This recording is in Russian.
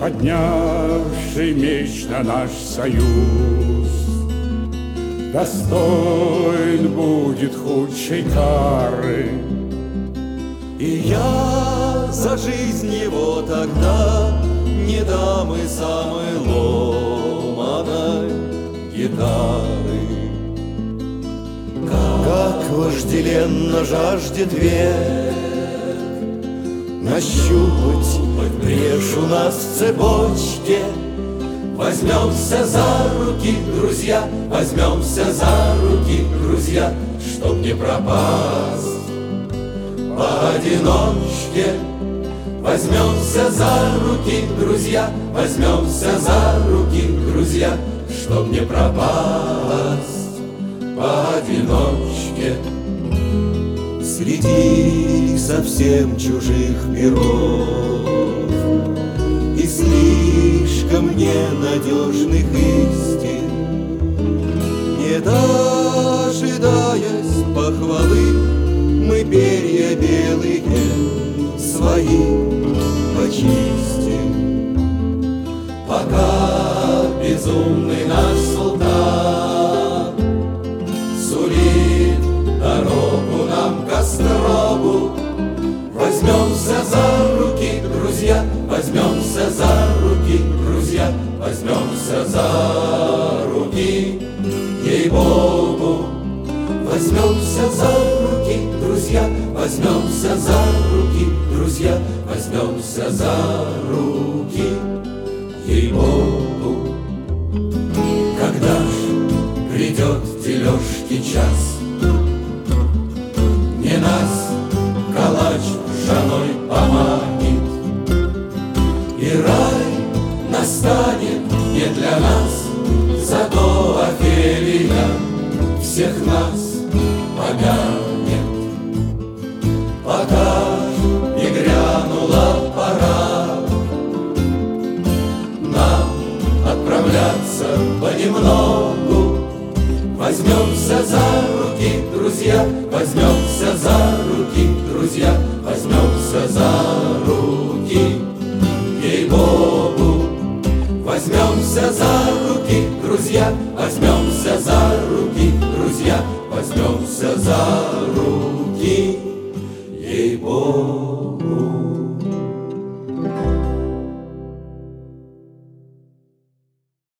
поднявший меч на наш союз, достоин будет худшей кары. И я за жизнь его тогда не дам и самой ломаной гитары. Как вожделенно жаждет век нащупать брешь у нас в цепочке. Возьмемся за руки, друзья, возьмемся за руки, друзья, чтоб не пропасть поодиночке. Возьмемся за руки, друзья, возьмемся за руки, друзья, чтоб не пропасть поодиночке. Среди совсем чужих миров и слишком ненадежных истин, не дожидаясь похвалы, мы перья белые свои почистим. Пока безумный наш султан сулит дорогу нам к острогу, возьмемся за руки, друзья, возьмемся за руки, друзья, возьмемся за руки, ей-богу. Возьмемся за руки, друзья, возьмемся за руки, друзья, возьмемся за руки, ей-богу. Когда ж придет дележки час, не нас калач ржаной поманит, и рай настанет не для нас, зато Офелия всех нас помянет. Пока не грянула пора нам отправляться понемногу, возьмемся за руки, друзья, возьмемся за руки, друзья, возьмемся за руки, ей-богу. Возьмемся за руки, друзья, возьмемся за руки, друзья, возьмемся за руки, ей-богу.